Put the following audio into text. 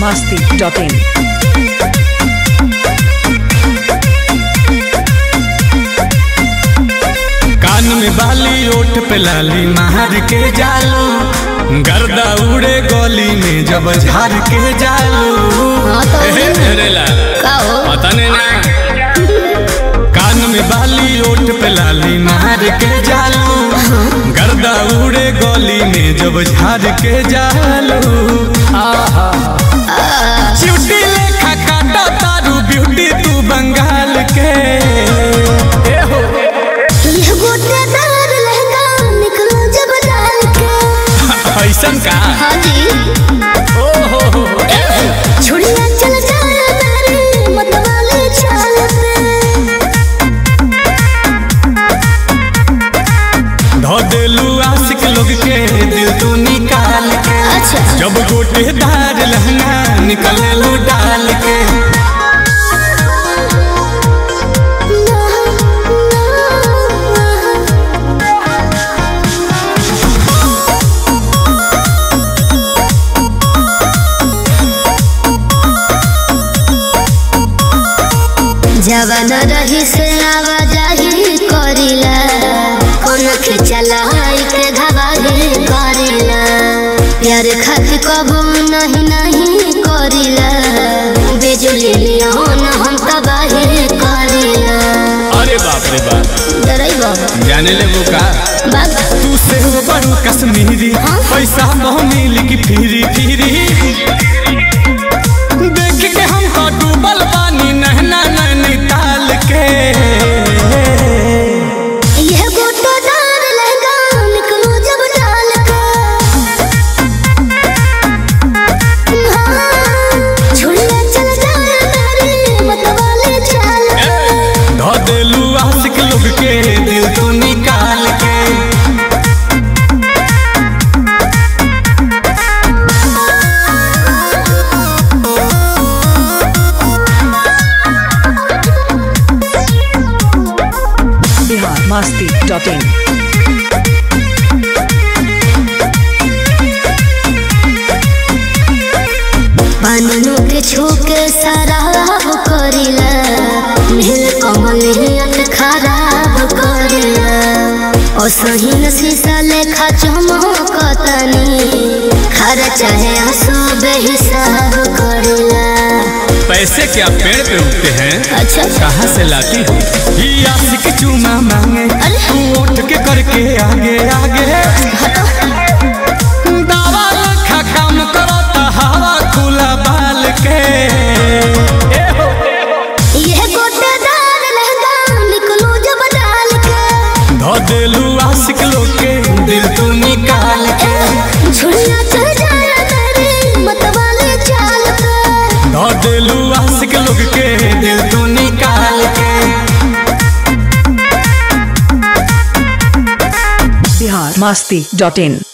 biharmasti.in। कान में बाली ओठ पे लाली मार के जालू, गर्दा उड़े गली में जब झाड़ के जालू। पता नहीं ना, कान में बाली ओठ पे लाली मार के जालू, गर्दा उड़े गली में जब झाड़ के जालू। चिउटी लेखा काटा तारू ब्यूटी तू बंगाल के। ऐसन का छुड़िया चल जाए तेरी मतवाले चाल पे। धो देलू आशिक लोग के दिल तू निकाल के। अच्छा। जब गोटेदार लहंगा निकले लो डाल के। जवान रही से आवाजाही करिला, कौन खिचला के घबाही करिला, प्यार खातिर कबू नहीं नहीं करिला, बिजुली लियोन हम तबाही करिला। अरे बाप रे बाप, डराइबो जाने ले वो का तू से हो बड़ू कश्मीरी। पैसा मोह मिल की फिरी फिरी देख के हम तो डूबल पानी नहना नैनीताल के। ये गोटेदार लहंगा निकलो जब डाल के। छुड़िया चल जाए तेरी मतवाले चाल पे। धो देलू आशिक लोग के दिल तू निकाल के। biharmasti.in। पानू के छूके शराब करिला, नील कमल नियत खराब करिला, असहीन शीशा लेखा चमकतनी, खर्चा है आंसू बेहिसाब करिला। पैसे क्या पेड़ पे उगते हैं? अच्छा। कहाँ से लाती हो? ये आशिक चूमा मांगे तू उठ के करके आगे आगे। दावा लखा काम करो तो हवा खुला बाल के। ये गोटेदार लहंगा निकलो जब डाल के। धो देलू आशिक लोग के दिल तू निकाल के। छुड़िया चल जाए तेरी मतवाले चाल पे। धो देलू आशिक लोग के दिल तू निकाल के। biharmasti.in।